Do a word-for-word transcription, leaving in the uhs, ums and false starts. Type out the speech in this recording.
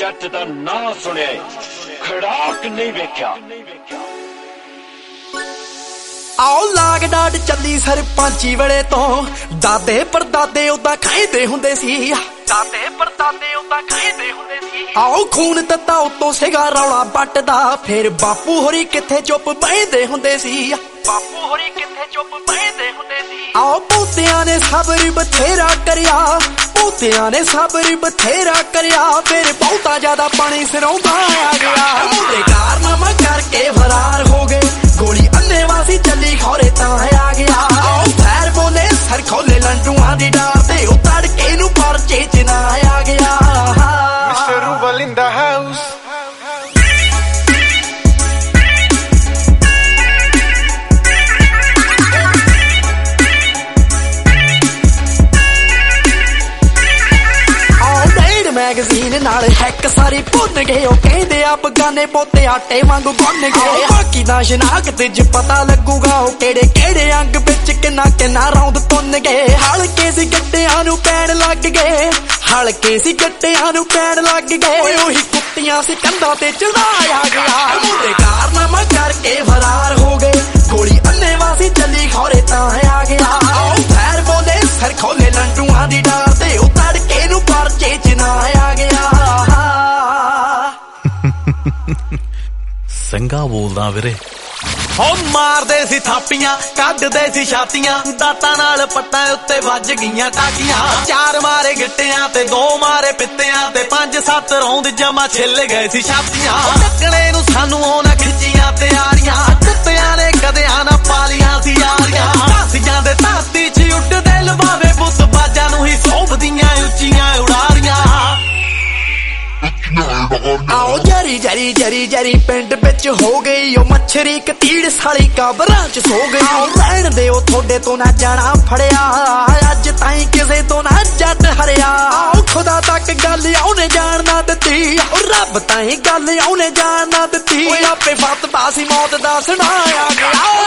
जट दा नां सुनिया खड़ाक नहीं वेख्या। आओ लाग डाड चली सरपंची वेले तो दादे परदादे उदा खाइंदे हुंदे सी, दादे परदादे उदा खाइंदे हुंदे सी। आओ खून तत्ता उतों सिगा रौला बटदा, फिर बापू होरी किथे चुप बहिंदे हुंदे सी, बापू होरी किथे चुप बहिंदे हुंदे सी। आओ पोतियां ने सबर बथेरा करिया, पोतियां ने सबर बथेरा करिया, फिर बहुता ज्यादा पानी सिरों आ गया। मुंडे कारनामा करके फरार हो गए, गोली अन्नेवासी चली खौरे तां आ गया। आओ पैर बोले सर खोले लंडुआं दी डार ते ओ तड़के नूं परचे च ना आ गया। Mister Rubal in the house। Magazine नाल हैक सारी भुन गए, ओ कहंदे आ बगाने पोते आटे वांगू गुन गए। बाकी दा शनाख्त च पता लगूगा ओ केड़े केड़े अंग विच किन्ना किन्ना रौंद तुन गए। हलके सी गड्डियां नूं पैण लग गए, हलके सी गड्डियां नूं पैण लग गए। ओही कुत्तियां सी कंधां ते चढ़ाया गया। मुंडे कारनामा करके फरार हो गए, गोली अन्नेवासी चली खौरे तां आ गया। आओ पैर बोले सर खोले लंडुआं दी डार ते ओ तड़के नूं परचे च ना आ गया। संगा बोलदा वीरे हो मारदे सी थापियां कड्डदे सी छातियां, दातां नाल पट्टां उत्ते वज गईयां टाकियां। चार मारे गिट्टियां ते दो मारे पित्तियां ते पंज सत्त रौंद जमा छिल गए सी छातियां। टक्कणे नूं सानू ओना खिच्चियां तैयारियां, कुत्तियां ने कदियां ना पालियां सी यारियां। धासियां दे धाती च उड्डदे लवावे पुੱਤ बाजां नूं ही सौंपदियां उच्चियां उड़ारियां। आओ जरी जरी जरी जरी पिंड बिच हो गई ओ मच्छरी कतीड़ साली काबरां च सो गई। आओ रहण दे ओ थोड़े तो ना जाना फड़िया, अज ताईं किसे तो ना जट हरिया। आओ खुदा तक गल औने जान ना दित्ती, रब ताईं गल औने जान ना दित्ती। आपे फत बासी मौत दा सुनाया गया।